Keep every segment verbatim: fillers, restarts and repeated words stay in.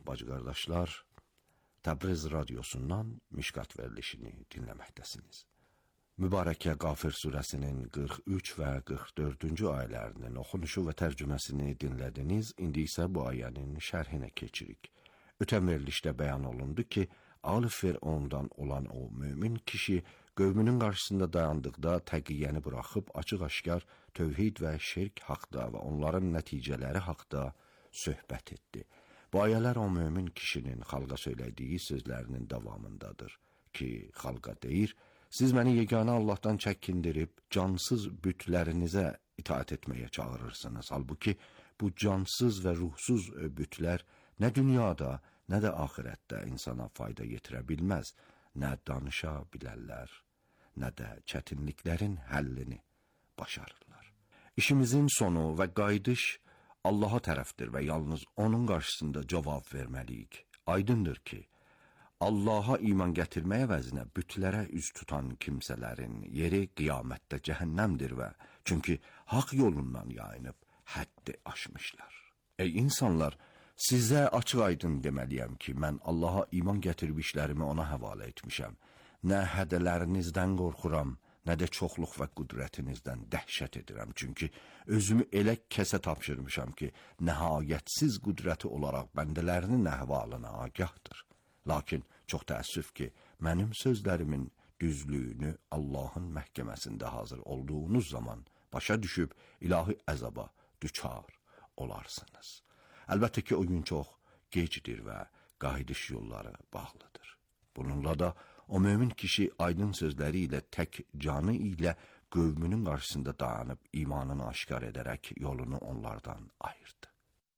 bacı qardaşlar, Təbriz radiosundan Mişqat verilişini dinləməkdəsiniz. Mübarəkə Qafir surəsinin qırx üç və qırx dördüncü ayələrinin oxunuşu və tərcüməsini dinlədiniz. İndi isə bu ayənin şərhinə keçirik. Ötən verilişdə bəyan olundu ki, Ali Fir'ondan olan o mümin kişi qövmünün qarşısında dayandıqda təqiyyəni buraxıb açıq-aşkar tövhid və şirk haqda və onların nəticələri haqda söhbət etdi. Bu ayələr o mömin kişinin xalqa söylədiyi sözlərinin davamındadır ki, xalqa deyir, siz məni yeganə Allahdan çəkindirib cansız bütlərinizə itaat etməyə çağırırsınız. Halbuki bu cansız və ruhsuz bütlər nə dünyada, nə də axirətdə insana fayda yetirə bilməz, nə danışa bilərlər, nə də çətinliklərin həllini başarırlar. İşimizin sonu və qayıdış Allaha tərəfdir və yalnız onun qarşısında cavab verməliyik. Aydındır ki, Allaha iman gətirməyə əvəzinə bütlərə üz tutan kimsələrin yeri qiyamətdə cəhənnəmdir və çünki haqq yolundan yayınıb həddi aşmışlar. Ey insanlar, sizə açıq aydın deməliyəm ki, mən Allaha iman gətirib işlərimi ona həvalə etmişəm. Nə hədələrinizdən qorxuram, nə də çoxluq və qüdrətinizdən dəhşət edirəm. Çünki özümü elə kəsə tapşırmışam ki, nəhayətsiz qüdrəti olaraq bəndələrinin əhvalına agahdır. Lakin çox təəssüf ki, mənim sözlərimin düzlüyünü Allahın məhkəməsində hazır olduğunuz zaman başa düşüb ilahi əzaba düçar olarsınız. Əlbəttə ki, o gün çox gecdir və qayıdış yolları bağlıdır. Bununla da o mömin kişi aydın sözləri ilə tək canı ilə qövmünün qarşısında dayanıb imanını aşkar edərək yolunu onlardan ayırdı.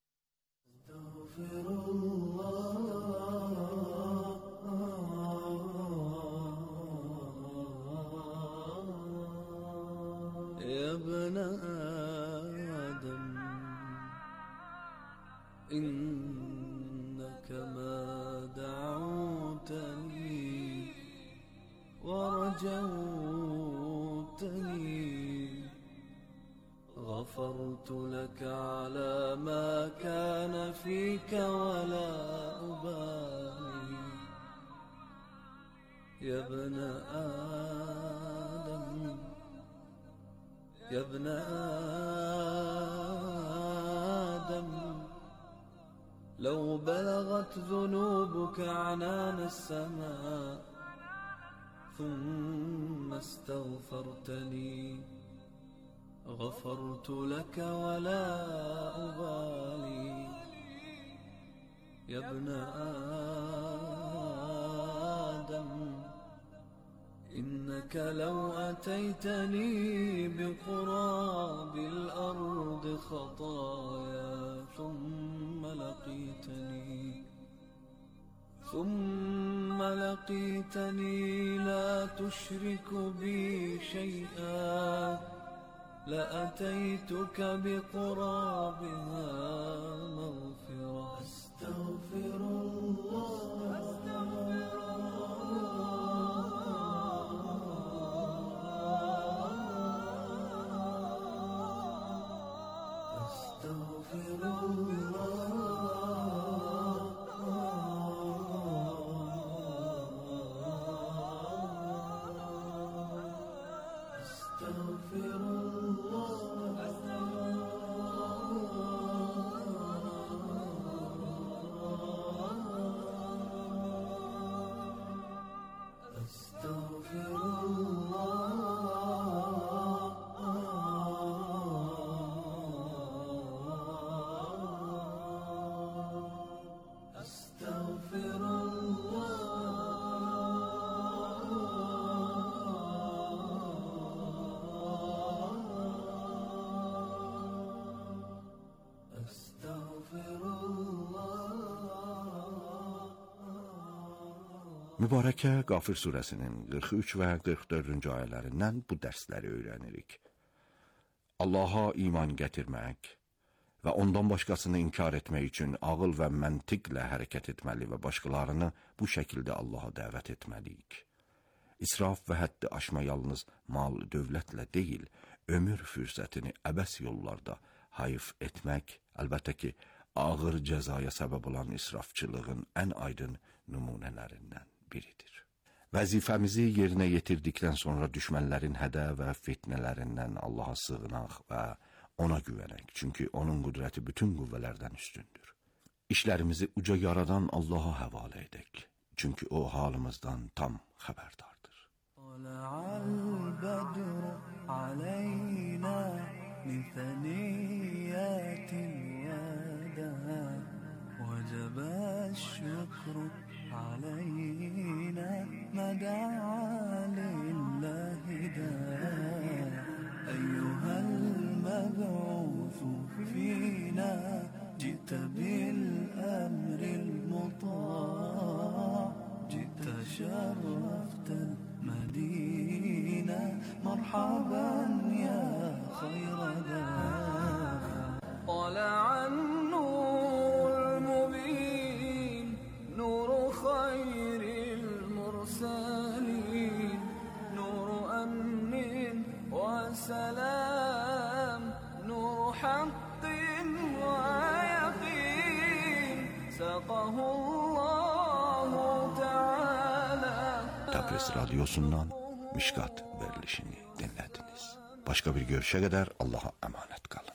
Ya bna Adem inneke ma da'utani ورجوتني غفرت لك على ما كان فيك ولا أبالي يا ابن آدم يا ابن آدم لو بلغت ذنوبك عنان السماء ثم استغفرتني غفرت لك ولا أبالي يا ابن آدم إنك لو أتيتني بقراب الأرض خطايا ثم لقيتني ثم لقيتني لا تشرك بي شيئا لأتيتك بقرابها مغفرة أستغفر الله أستغفر الله Mübarəkə Qafir surəsinin qırx üç və qırx dördüncü ayələrindən bu dərsləri öyrənirik. Allaha iman gətirmək və ondan başqasını inkar etmək üçün ağıl və məntiqlə hərəkət etməli və başqalarını bu şəkildə Allaha dəvət etməliyik. İsraf və həddi aşma yalnız mal, dövlətlə deyil, ömür fürsətini əbəs yollarda hayf etmək, əlbəttə ki, ağır cəzaya səbəb olan israfçılığın ən aydın nümunələrindən biridir. Vəzifəmizi yerinə yetirdikdən sonra düşmənlərin hədə və fitnələrindən Allaha sığınaq və ona güvənək, çünki onun qüdrəti bütün qüvvələrdən üstündür. İşlərimizi uca yaradan Allaha həvalə edək, çünki o halımızdan tam xəbərdardır. علينا مدعا لله داء أيها المبعوث فينا جئت بالأمر المطاع جئت شرفت المدينة مرحبا يا خير داء طلع النور المبين نور خير المرسلين نور أمن وسلام نور حق ويقين سقه الله تعالى. Təbriz Radyosu'ndan Mişkat verilişini dinlediniz. Başka bir görüşe kadar Allah'a emanet kalın.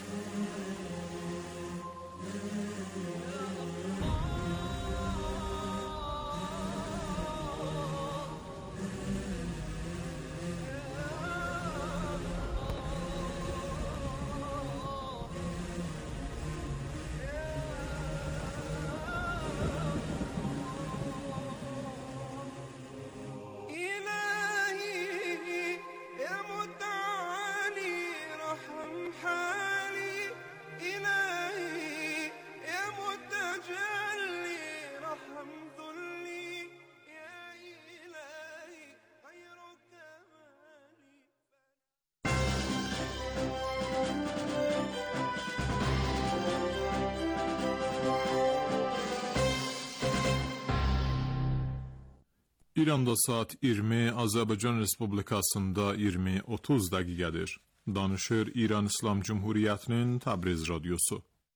İranda saat iyirmi, Azərbaycan Respublikasında iyirmi otuz dəqiqədir. Danışır İran İslam Cumhuriyyətinin Təbriz Radyosu.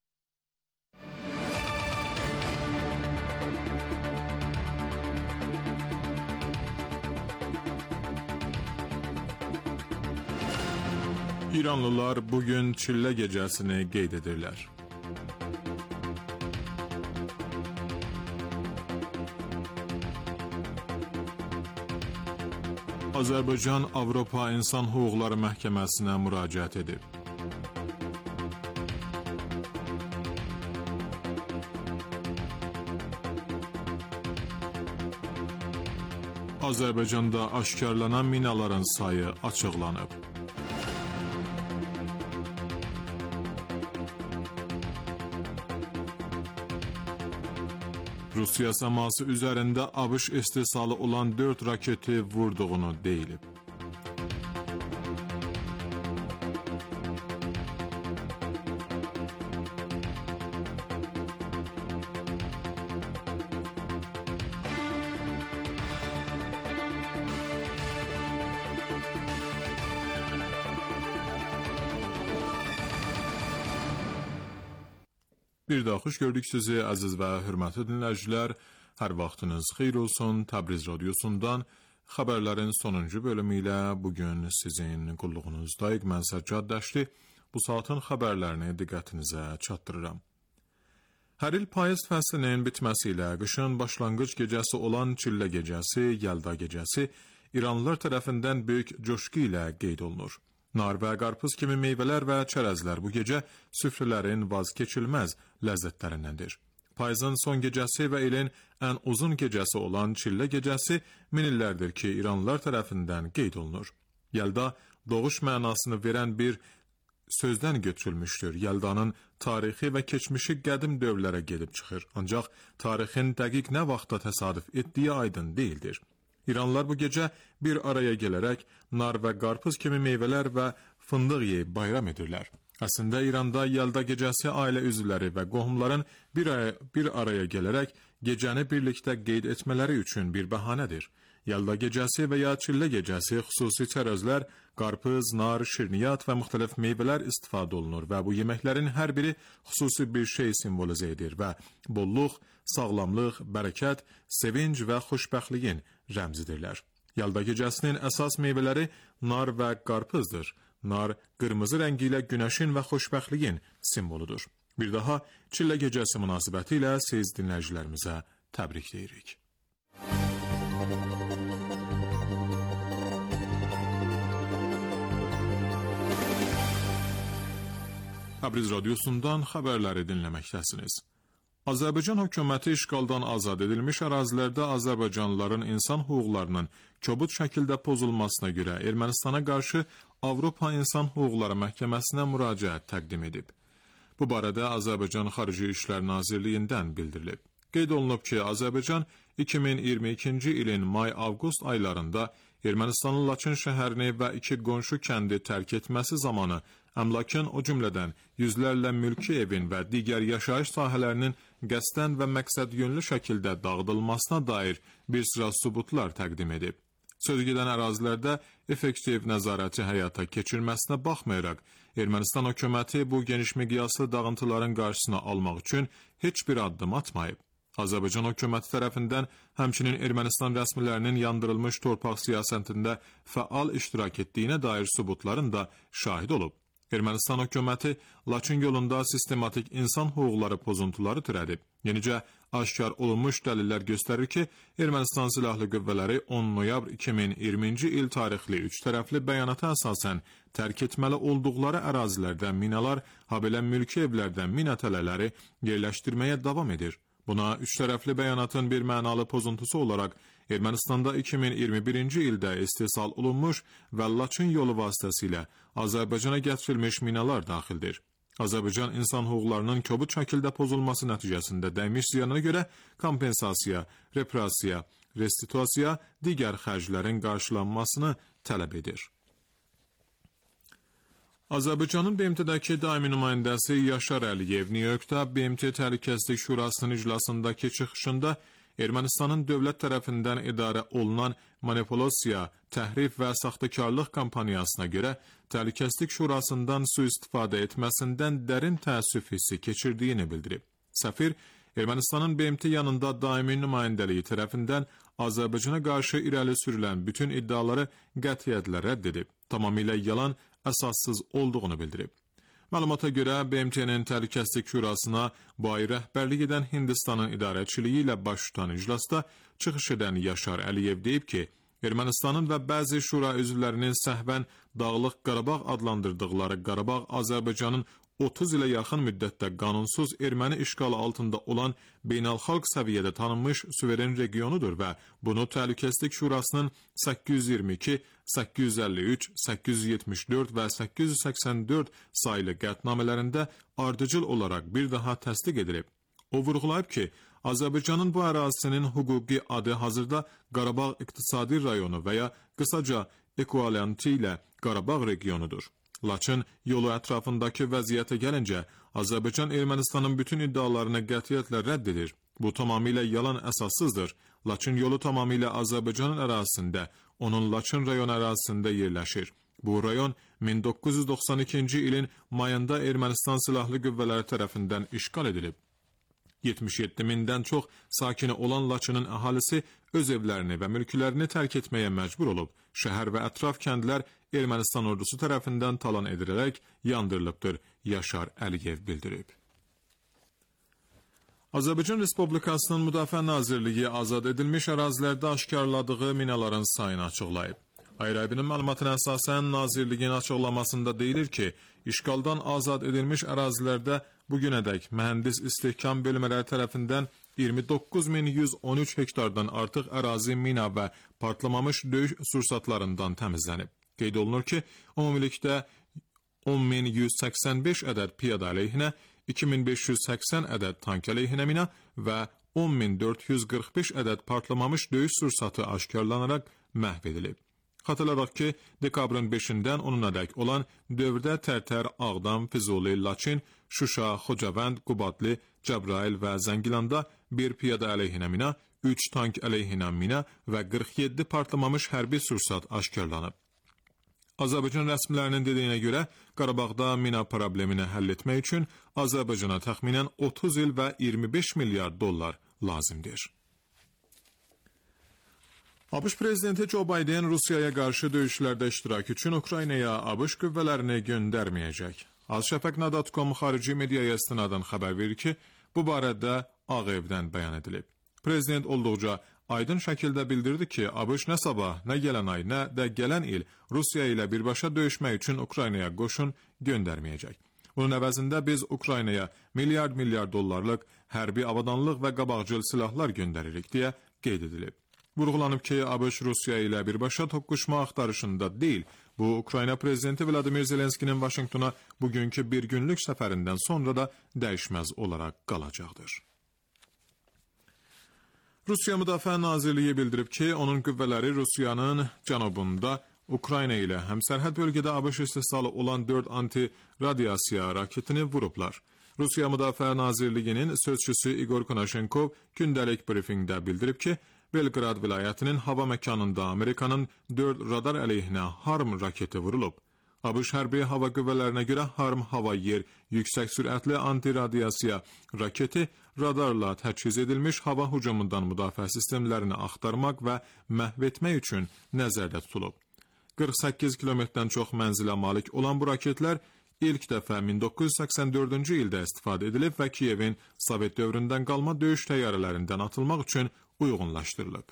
İranlılar bugün Çillə gecəsini qeyd edirlər. Azərbaycan Avropa İnsan Hüquqları Məhkəməsinə müraciət edib. Azərbaycanda aşkarlanan minaların sayı açıqlanıb. Rusiya səması üzərində ABŞ istehsalı olan dörd raketi vurduğunu deyilib. Bir daha xoş gördük sizi əziz və hörmətli dinləyicilər. Hər vaxtınız xeyir olsun. Təbriz Radyosu'ndan xəbərlərin sonuncu bölümü ilə bugün sizin qulluğunuzdayıq. Mən Səccad Dəşti bu saatin xəbərlərini diqqətinizə çatdırıram. Hər il payız fəslinin bitməsi ilə qışın başlanğıc gecəsi olan Çillə gecəsi, Yəlda gecəsi İranlılar tərəfindən böyük coşqu ilə qeyd olunur. Nar və qarpız kimi meyvələr və çərəzlər bu gecə süfrələrin vazkeçilməz ləzzətlərindəndir. Payızın son gecəsi və ilin ən uzun gecəsi olan Çillə gecəsi min illərdir ki, İranlılar tərəfindən qeyd olunur. Yəlda doğuş mənasını verən bir sözdən götürülmüşdür. Yəldanın tarixi və keçmişi qədim dövrlərə gedib çıxır. Ancaq tarixin dəqiq nə vaxtda təsadüf etdiyi aydın deyildir. İranlılar bu gecə bir araya gələrək nar və qarpız kimi meyvələr və fındıq yeyib bayram edirlər. Əslində İranda Yəlda gecəsi ailə üzvləri və qohumların bir araya, bir araya gələrək gecəni birlikdə qeyd etmələri üçün bir bəhanədir. Yəlda gecəsi və ya çillə gecəsi xüsusi çərözlər, qarpız, nar, şirniyyat və müxtəlif meyvələr istifadə olunur və bu yeməklərin hər biri xüsusi bir şey simvolizə edir və bolluq, sağlamlıq, bərəkət, sevinc və xoşbəxtliyin rəmzidirlər. Yəlda gecəsinin əsas meyvələri nar və qarpızdır. Nar qırmızı rəngi ilə günəşin və xoşbəxtliyin simvoludur. Bir daha çillə gecəsi münasibəti ilə siz dinləyicilərimizə təbrik deyirik. Təbriz radiosundan xəbərləri dinləməkdəsiniz. Azərbaycan hökuməti işğaldan azad edilmiş ərazilərdə Azərbaycanlıların insan hüquqlarının kobud şəkildə pozulmasına görə Ermənistana qarşı Avropa İnsan Hüquqları Məhkəməsinə müraciət təqdim edib. Bu barədə Azərbaycan Xarici İşlər Nazirliyindən bildirilib. Qeyd olunub ki, Azərbaycan iki min iyirmi ikinci ilin may-avqust aylarında Ermənistanın Laçın şəhərini və iki qonşu kəndi tərk etməsi zamanı əmlakın, o cümlədən yüzlərlə mülki evin və digər yaşayış sahələrinin qəsdən və məqsəd yönlü şəkildə dağıdılmasına dair bir sıra sübutlar təqdim edib. Sözgedən ərazilərdə effektiv nəzarəti həyata keçirməsinə baxmayaraq, Ermənistan hökuməti bu geniş miqyaslı dağıntıların qarşısını almaq üçün heç bir addım atmayıb. Azərbaycan hökuməti tərəfindən həmçinin Ermənistan rəsmilərinin yandırılmış torpaq siyasətində fəal iştirak etdiyinə dair sübutların da şahid olub. Ermənistan hökuməti Laçın yolunda sistematik insan hüquqları pozuntuları törədib. Yenicə aşkar olunmuş dəlillər göstərir ki, Ermənistan Silahlı Qüvvələri on noyabr iki min iyirminci il tarixli üç tərəfli bəyanata əsasən tərk etməli olduqları ərazilərdə minalar, habelə mülki evlərdə mina tələləri yerləşdirməyə davam edir. Buna üç tərəfli bəyanatın bir mənalı pozuntusu olaraq Ermənistanda iki min iyirmi birinci ildə istehsal olunmuş və Laçın yolu vasitəsilə Azərbaycana gətirilmiş minalar daxildir. Azərbaycan insan hüquqlarının kobud şəkildə pozulması nəticəsində dəymiş ziyana görə kompensasiya, repressiya, restitusiya, digər xərclərin qarşılanmasını tələb edir. Azərbaycanın B M T-dəki daimi nümayəndəsi Yaşar Əliyev Nyu-Yorkda B M T Təhlükəsizlik Şurasının iclasındakı çıxışında Ermənistanın dövlət tərəfindən idarə olunan manipulyasiya, təhrif və saxtakarlıq kampaniyasına görə Təhlükəsizlik Şurasından sui-istifadə etməsindən dərin təəssüf hissi keçirdiyini bildirib. Səfir, Ermənistanın B M T yanında daimi nümayəndəliyi tərəfindən Azərbaycana qarşı irəli sürülən bütün iddiaları qətiyyətlə rədd edib, tamamilə yalan, əsassız olduğunu bildirib. Məlumata görə B M T-nin Təhlükəsizlik Şurasına bu ay rəhbərlik edən Hindistanın idarəçiliyi ilə baş tutan iclasda çıxış edən Yaşar Əliyev deyib ki, Ermənistanın və bəzi şura üzvlərinin səhvən Dağlıq Qarabağ adlandırdıqları Qarabağ Azərbaycanın otuz ilə yaxın müddətdə qanunsuz erməni işğalı altında olan beynəlxalq səviyyədə tanınmış suveren regionudur və bunu Təhlükəsizlik Şurasının səkkiz yüz iyirmi iki, səkkiz yüz əlli üç, səkkiz yüz yetmiş dörd və səkkiz yüz səksən dörd sayılı qətnamələrində ardıcıl olaraq bir daha təsdiq edilib. O vurğulayıb ki, Azərbaycanın bu ərazisinin hüquqi adı hazırda Qarabağ İqtisadi Rayonu və ya qısaca ekvivalenti ilə Qarabağ regionudur. Laçın yolu ətrafındakı vəziyyətə gəlincə, Azərbaycan Ermənistanın bütün iddialarını qətiyyətlə rədd edir. Bu tamamilə yalan, əsassızdır. Laçın yolu tamamilə Azərbaycanın ərazisində, onun Laçın rayon ərazisində yerləşir. Bu rayon min doqquz yüz doxsan ikinci ilin mayında Ermənistan Silahlı Qüvvələri tərəfindən işğal edilib. yetmiş yeddi mindən çox sakini olan Laçının əhalisi öz evlərini və mülklərini tərk etməyə məcbur olub. Şəhər və ətraf kəndlər Ermənistan ordusu tərəfindən talan edilərək yandırılıbdır, Yaşar Əliyev bildirib. Azərbaycan Respublikasının Müdafiə Nazirliyi azad edilmiş ərazilərdə aşkarladığı minaların sayını açıqlayıb. Ayrı-ayrının məlumatına əsasən Nazirliyin açıqlamasında deyilir ki, işğaldan azad edilmiş ərazilərdə bugünədək mühəndis istehkam bölmələri tərəfindən iyirmi doqquz min yüz on üç hektardan artıq ərazi mina və partlamamış döyüş sursatlarından təmizlənib. Qeyd olunur ki, ümumilikdə on min yüz səksən beş ədəd piyada əleyhinə, iki min beş yüz səksən ədəd tank əleyhinə mina və on min dörd yüz qırx beş ədəd partlamamış döyüş sursatı aşkarlanaraq məhv edilib. Xatırladaq ki, dekabrın beşindən onunadək olan dövrdə Tərtər, Ağdam, Füzuli, Laçin, Şuşa, Xocavənd, Qubadlı, Cəbrayıl və Zəngilanda bir piyada əleyhinə mina, üç tank əleyhinə mina və qırx yeddi partlamamış hərbi sursat aşkarlanıb. Azərbaycan rəsmilərinin dediyinə görə, Qarabağda mina problemini həll etmək üçün Azərbaycana təxminən otuz il və iyirmi beş milyard dollar lazımdır. ABŞ prezidenti Joe Biden Rusiyaya qarşı döyüşlərdə iştirak üçün Ukraynaya ABŞ qüvvələrini göndərməyəcək. Azşəfaq nöqtə com xarici mediaya istinadən xəbər verir ki, bu barədə Ağ Evdən bəyan edilib. Prezident olduqca aydın şəkildə bildirdi ki, ABŞ nə sabah, nə gələn ay, nə də gələn il Rusiya ilə birbaşa döyüşmək üçün Ukraynaya qoşun göndərməyəcək. Bunun əvəzində biz Ukraynaya milyard-milyard dollarlıq hərbi avadanlıq və qabaqcıl silahlar göndəririk deyə qeyd edilib. Vurğulanıb ki, ABŞ Rusiya ilə birbaşa toqquşma axtarışında deyil. Bu, Ukrayna prezidenti Vladimir Zelenskinin Vaşinqtona bugünkü bir günlük səfərindən sonra da dəyişməz olaraq qalacaqdır. Rusiya Müdafiə Nazirliyi bildirib ki, onun qüvvələri Rusiyanın cənubunda Ukrayna ilə həmsərhəd bölgədə ABŞ istehsalı olan dörd anti-radiasiya raketini vurublar. Rusiya Müdafiə Nazirliyinin sözçüsü Igor Konashenkov gündəlik briefingdə bildirib ki, Belqrad vilayətinin hava məkanında Amerikanın dörd radar əleyhinə HARM raketi vurulub. ABŞ hərbi hava qüvvələrinə görə HARM hava-yer yüksək sürətli anti-radiasiya raketi radarla təchiz edilmiş hava hücumundan müdafiə sistemlərini axtarmaq və məhv etmək üçün nəzərdə tutulub. qırx səkkiz kilometrdən çox mənzilə malik olan bu raketlər ilk dəfə min doqquz yüz səksən dördüncü ildə istifadə edilib və Kiyevin Sovet dövründən qalma döyüş təyyarələrindən atılmaq üçün uyğunlaşdırılıb.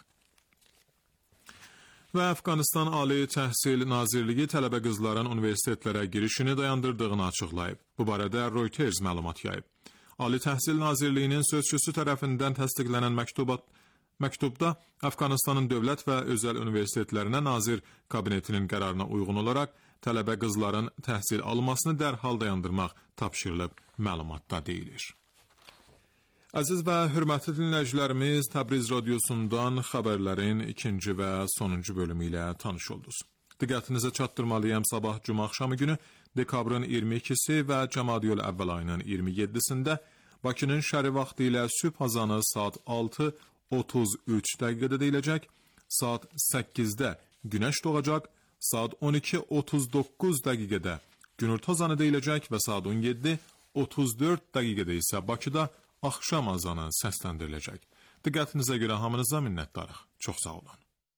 Və Əfqanistan Ali Təhsil Nazirliyi tələbə qızların universitetlərə girişini dayandırdığını açıqlayıb. Bu barədə Reuters məlumat yayıb. Ali Təhsil Nazirliyinin sözçüsü tərəfindən təsdiqlənən məktubat Məktubda Əfqanistanın dövlət və özəl universitetlərinə nazir kabinetinin qərarına uyğun olaraq tələbə qızların təhsil almasını dərhal dayandırmaq tapşırılıb məlumatda deyilir. Əziz və hörmətli dinləyicilərimiz, Təbriz radiosundan xəbərlərin ikinci və sonuncu bölümü ilə tanış oldunuz. Diqqətinizə çatdırmalıyam sabah cümə axşamı günü dekabrın iyirmi ikisi və Cəmadiyül Əvvəl ayının iyirmi yeddisində Bakının şəri vaxtı ilə sübh azanı saat altı otuz üç dəqiqədə deyiləcək, saat səkkizdə günəş doğacaq, saat on iki otuz doqquz dəqiqədə günorta azanı deyiləcək və saat on yeddi otuz dörd dəqiqədə isə Bakıda axşam azanı səsləndiriləcək. Diqqətinizə görə hamınıza minnətdarıq. Çox sağ olun.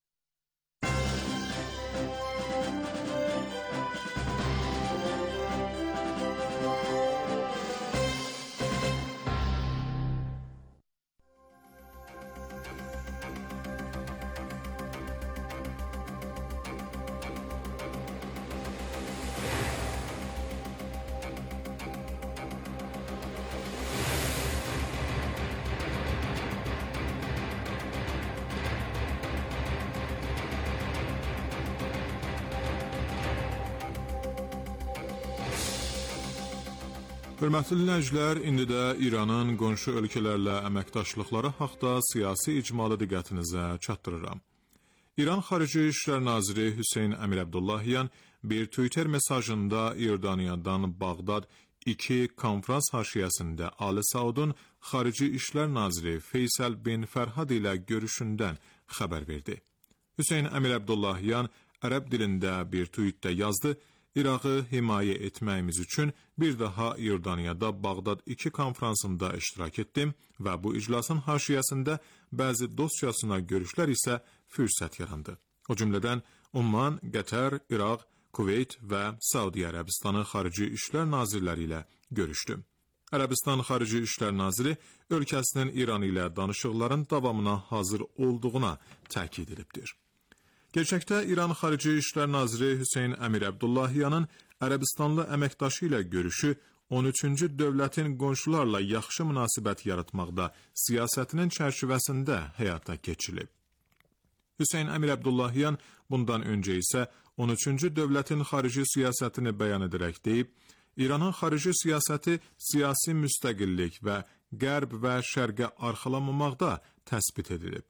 Hörmətli dinləyicilər, indi də İranın qonşu ölkələrlə əməkdaşlıqları haqda siyasi icmalı diqqətinizə çatdırıram. İran Xarici İşlər Naziri Hüseyn Əmir Əbdullahyan bir Twitter mesajında İordaniyadan Bağdad iki konfrans haşiyəsində Ali Saudun Xarici İşlər Naziri Feysəl bin Fərhad ilə görüşündən xəbər verdi. Hüseyn Əmir Əbdullahyan ərəb dilində bir tweetdə yazdı: İrağı himayə etməyimiz üçün bir daha İordaniyada Bağdad iki konfransında iştirak etdim və bu iclasın haşiyəsində bəzi dosyasına görüşlər isə fürsət yarandı. O cümlədən Umman, Qətər, İraq, Kuveyt və Saudiya Ərəbistanı Xarici İşlər Nazirləri ilə görüşdü. Ərəbistan Xarici İşlər Naziri ölkəsinin İran ilə danışıqların davamına hazır olduğuna təkid edibdir. Gerçəkdə İran Xarici İşlər Naziri Hüseyn Əmir Əbdullahyanın Ərəbistanlı əməkdaşı ilə görüşü on üçüncü dövlətin qonşularla yaxşı münasibət yaratmaqda siyasətinin çərçivəsində həyata keçirilib. Hüseyn Əmir Əbdullahyan bundan öncə isə on üçüncü dövlətin xarici siyasətini bəyan edərək deyib, İranın xarici siyasəti siyasi müstəqillik və qərb və şərqə arxalanmamaqda təsbit edilib.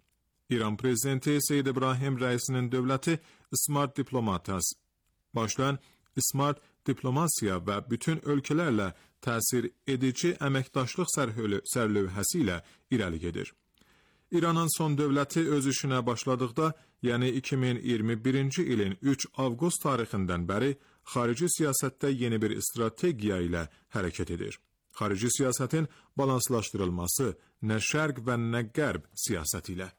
İran prezidenti Seyyid İbrahim Rəisinin dövləti Smart Diplomatas başlayan Smart Diplomasiya və bütün ölkələrlə təsir edici əməkdaşlıq sərlövhəsi ilə irəli gedir. İranın son dövləti öz işinə başladıqda, yəni iki min iyirmi birinci ilin üç avqust tarixindən bəri xarici siyasətdə yeni bir strategiya ilə hərəkət edir. Xarici siyasətin balanslaşdırılması nə şərq və nə qərb siyasəti ilə.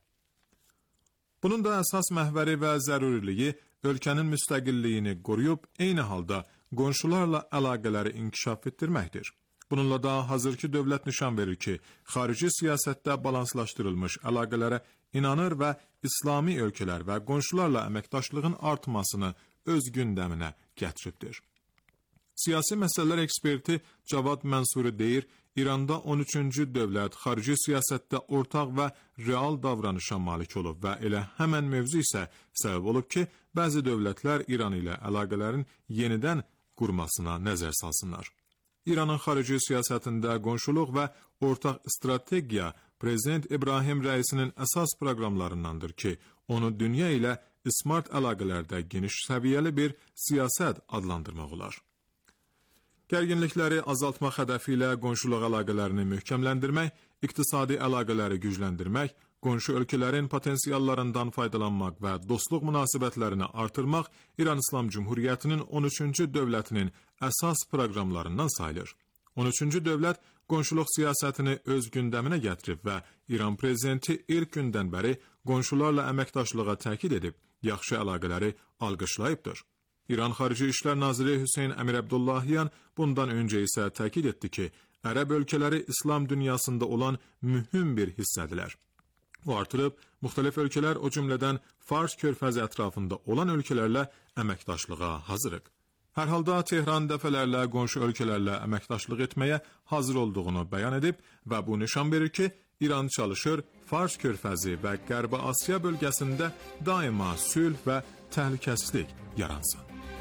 Bunun da əsas məhvəri və zəruriliyi ölkənin müstəqilliyini qoruyub, eyni halda qonşularla əlaqələri inkişaf etdirməkdir. Bununla da hazırki dövlət nişan verir ki, xarici siyasətdə balanslaşdırılmış əlaqələrə inanır və İslami ölkələr və qonşularla əməkdaşlığın artmasını öz gündəminə gətiribdir. Siyasi məsələlər eksperti Cavad Mənsuri deyir, İranda on üçüncü dövlət xarici siyasətdə ortaq və real davranışa malik olub və elə həmən mövzu isə səbəb olub ki, bəzi dövlətlər İran ilə əlaqələrin yenidən qurmasına nəzər salsınlar. İranın xarici siyasətində qonşuluq və ortaq strategiya Prezident İbrahim Rəisinin əsas proqramlarındandır ki, onu dünya ilə smart əlaqələrdə geniş səviyyəli bir siyasət adlandırmaq olar. Gərginlikləri azaltmaq hədəfi ilə qonşuluq əlaqələrini möhkəmləndirmək, iqtisadi əlaqələri gücləndirmək, qonşu ölkələrin potensiallarından faydalanmaq və dostluq münasibətlərini artırmaq İran İslam Cümhuriyyətinin on üçüncü dövlətinin əsas proqramlarından sayılır. on üçüncü dövlət qonşuluq siyasətini öz gündəminə gətirib və İran prezidenti ilk gündən bəri qonşularla əməkdaşlığa təkid edib, yaxşı əlaqələri alqışlayıbdır. İran Xarici İşlər Naziri Hüseyn Əmir Əbdullahyan bundan öncə isə təkid etdi ki, Ərəb ölkələri İslam dünyasında olan mühüm bir hissədirlər. O artırıb, müxtəlif ölkələr, o cümlədən Fars körfəzi ətrafında olan ölkələrlə əməkdaşlığa hazırıq. Hər halda Tehran dəfələrlə qonşu ölkələrlə əməkdaşlıq etməyə hazır olduğunu bəyan edib və bu nişan verir ki, İran çalışır, Fars körfəzi və Qərbi Asiya bölgəsində daima sülh və təhlükəsizlik yaransın.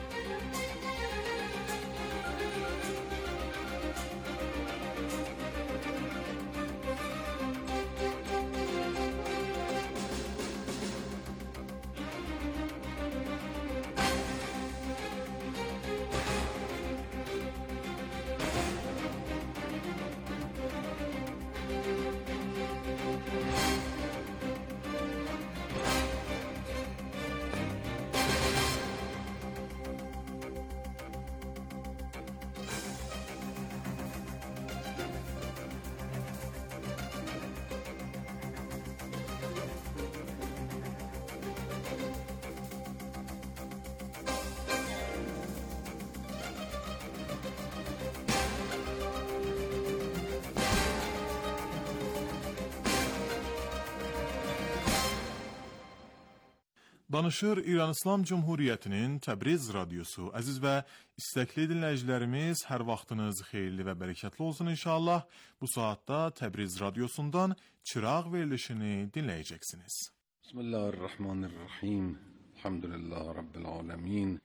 Danışır İran İslam Cümhuriyyətinin Təbriz radiosu. Əziz və istəkli dinləyicilərimiz, hər vaxtınız xeyirli və bərəkətli olsun inşallah. Bu saatda Təbriz radiosundan çıraq verilişini dinləyəcəksiniz. Bismillahirrahmanirrahim. Elhamdülillah Rabbil alemin.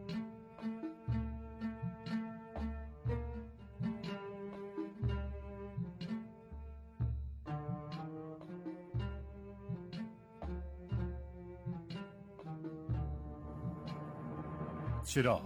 چراغ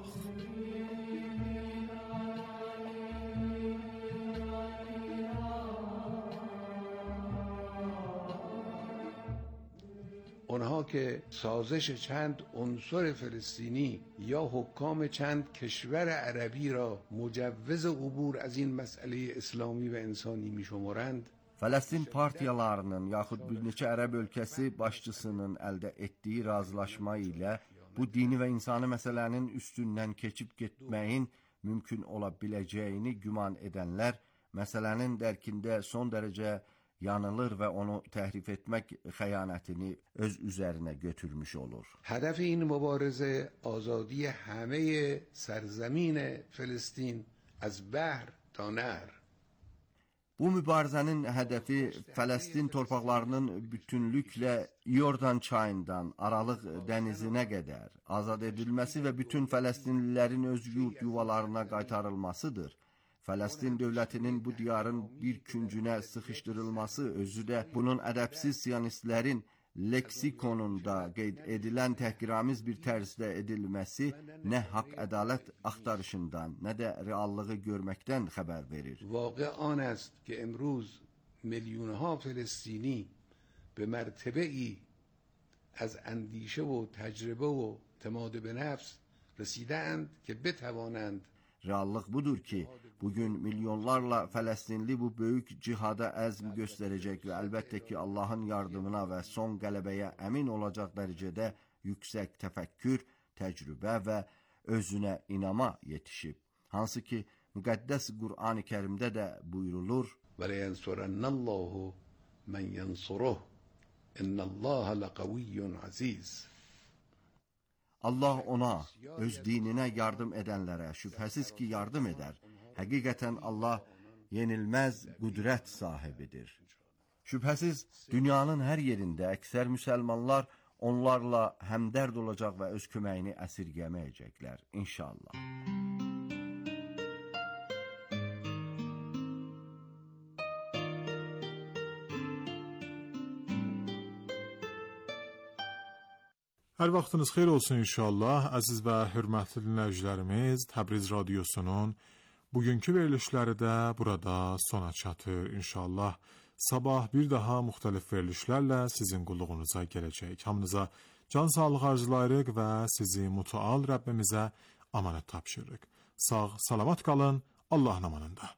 آنها که سازش چند عنصر فلسطینی یا حکام چند کشور عربی را مجوز عبور از این مسئله اسلامی و انسانی می‌شمارند، Fələstin partiyalarının yaxud bir neçə ərəb ölkəsi başçısının əldə etdiyi razılaşma ilə bu dini və insani məsələnin üstündən keçib getməyin mümkün ola biləcəyini güman edənlər məsələnin dərkində son dərəcə yanılır və onu təhrif etmək xəyanətini öz üzərinə götürmüş olur. هدف این مبارزه آزادی همه سرزمین فلسطین از بحر تا نهر. Bu mübarizənin hədəfi Fələstin torpaqlarının bütünlüklə Yordan çayından Aralıq dənizinə qədər azad edilməsi və bütün Fələstinlilərin öz yurt yuvalarına qaytarılmasıdır. Fələstin dövlətinin bu diyarın bir küncünə sıxışdırılması özü də bunun ədəbsiz siyonistlərin leksikonunda qeyd edilən təhqiramiz bir tərzdə edilməsi nə haqq ədalət axtarışından, nə də reallığı görməkdən xəbər verir. واقع آن است که امروز میلیونها فلسطینی به مرتبه ای از اندیشه و تجربه و اعتماد به نفس رسیدند که بتوانند. Reallıq budur ki, bugün milyonlarla Fələstinli bu böyük cihada əzm göstərəcək və əlbəttə ki, Allahın yardımına və son qələbəyə əmin olacaq dərəcədə yüksək təfəkkür, təcrübə və özünə inama yetişib. Hansı ki, müqəddəs Qur'an-ı Kərimdə də buyurulur: وَلَيَنْصُرَنَّ اللّٰهُ مَنْ يَنْصُرُهُ اِنَّ اللّٰهَ لَقَوِيٌّ عَزِيزٌ. Allah ona, öz dininə yardım edənlərə şübhəsiz ki yardım edər. Həqiqətən Allah yenilməz qüdrət sahibidir. Şübhəsiz dünyanın hər yerində əksər müsəlmanlar onlarla həmdərd olacaq və öz köməyini əsirgəməyəcəklər, inşallah. Hər vaxtınız xeyir olsun inşallah. Əziz və hörmətli dinləyicilərimiz, Təbriz Radiosunun bugünkü verilişləri də burada sona çatır inşallah. Sabah bir daha müxtəlif verilişlərlə sizin qulluğunuza gələcək. Hamınıza can sağlığı arzulayırıq və sizi mütəal Rəbbimizə amanət tapşırırıq. Sağ, salamat qalın, Allahın amanında.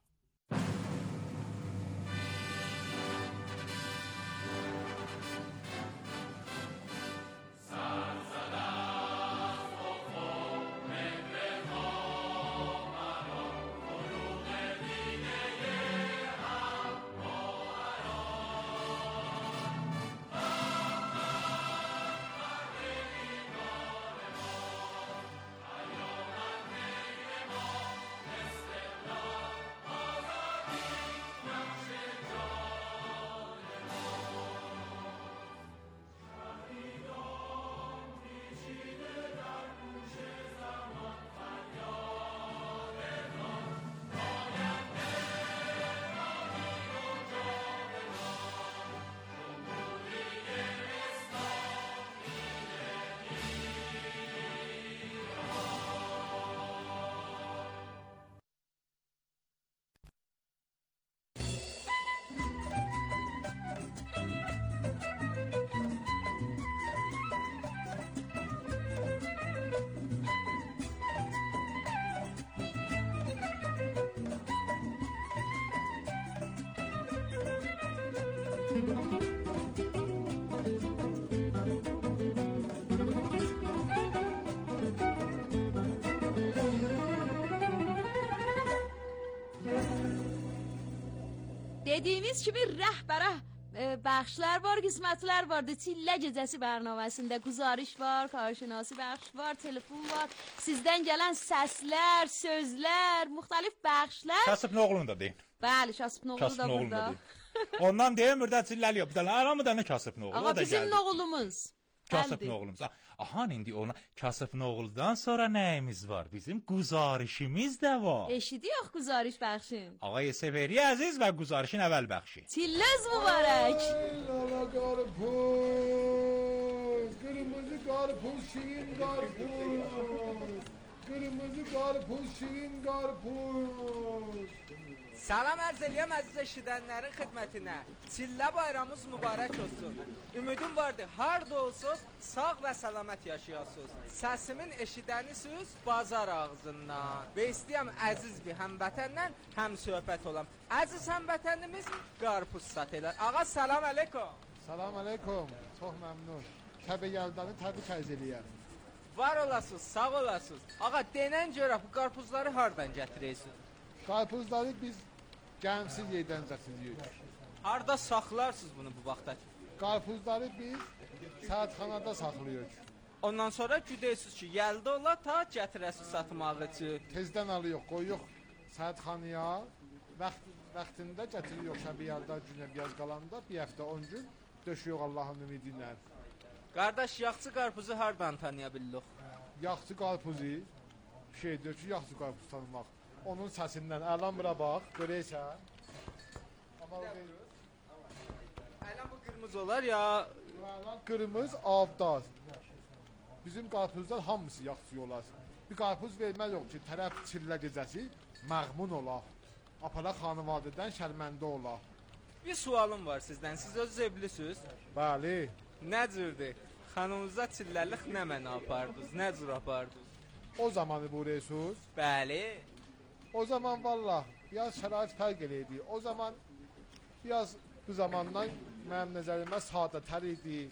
Dediyimiz kimi rəhbərə e, bəxşlər var, qismətlər vardı. Çillə gecəsi bərnaməsində guzarış var, karşınası bəxş var, telefon var. Sizdən gələn səslər, sözlər, müxtəlif bəxşlər. Kasıb Noğlun da deyin. Bəli, Kasıb Noğlu da burada. Ondan deyim, burada çilləli yox. Bir dənə aramı da nə Kasıb Noğlu? Ağa bizim Noğlumuz. Kasıb Noğlumuz. Aha, indi ona Kasıb Noğludan sonra nəyimiz var? Bizim guzarışımız da var. Eşidiyox guzarış bəxşin. Ağay Severi Əziz və guzarışın əvvəl bəxşi. Çilləz mübarək. Lala qarpuz, kırmızı qarpuz, şirin qarpuz. Kırmızı qarpuz, şirin qarpuz. Salam ərz eləyəm əziz eşidənlərin xidmətinə. Çillə bayramımız mübarək olsun. Ümidim vardır, harda olsunuz, sağ və səlamət yaşayasınız. Səsimin eşidənisiz bazar ağzından. Və istəyəm əziz bir həmvətənlə həm söhbət olam. Əziz həmvətənimiz qarpuz sat elər. Ağa salam əleykum. Salam əleykum, çox məmnun. Təbə gəldanı təbrik ərz eləyəm. Var olasınız, sağ olasınız. Ağa denən görə bu qarpuzları hardan gətirirsiniz? Qarpuzları biz gəmsiz yerdən gətiririk. Harda saxlarsınız bunu bu vaxtda? Qarpuzları biz saatxanada saxlayırıq. Ondan sonra güdəysiniz ki, yəldə ola ta gətirəsiniz satmaq üçün. Tezdən alıyıq, qoyuq saatxanaya. Vaxt, vaxtında gətiririk şəbi yəldə günə biraz qalanda, bir həftə on gün döşüyük Allahın ümidi ilə. Qardaş, yaxçı qarpuzu hardan tanıya bilirik? Yaxçı qarpuzu bir şeydir ki, yaxçı qarpuz tanımaq. Onun səsindən, əlan bura bax, görəysən. Ələn bu qırmızı qarpızımız olar ya Qırmız, avdaz. Bizim qarpızlar hamısı yaxşı olar. Bir qarpız vermək yox ki, tərəf çillə gecəsi məğmun ola. Apara xanıvadədən şərməndə ola. Bir sualım var sizdən. Siz öz evlisiniz. Bəli. Nə cürdür? Xanımıza çilləlik nə mənə apardınız? Nə cür apardınız? O zamanı buyuruyorsunuz. Bəli. O zaman valla biraz şərait fərq eləyirdi. O zaman biraz bu zamandan mənim nəzərimə sadətər idi.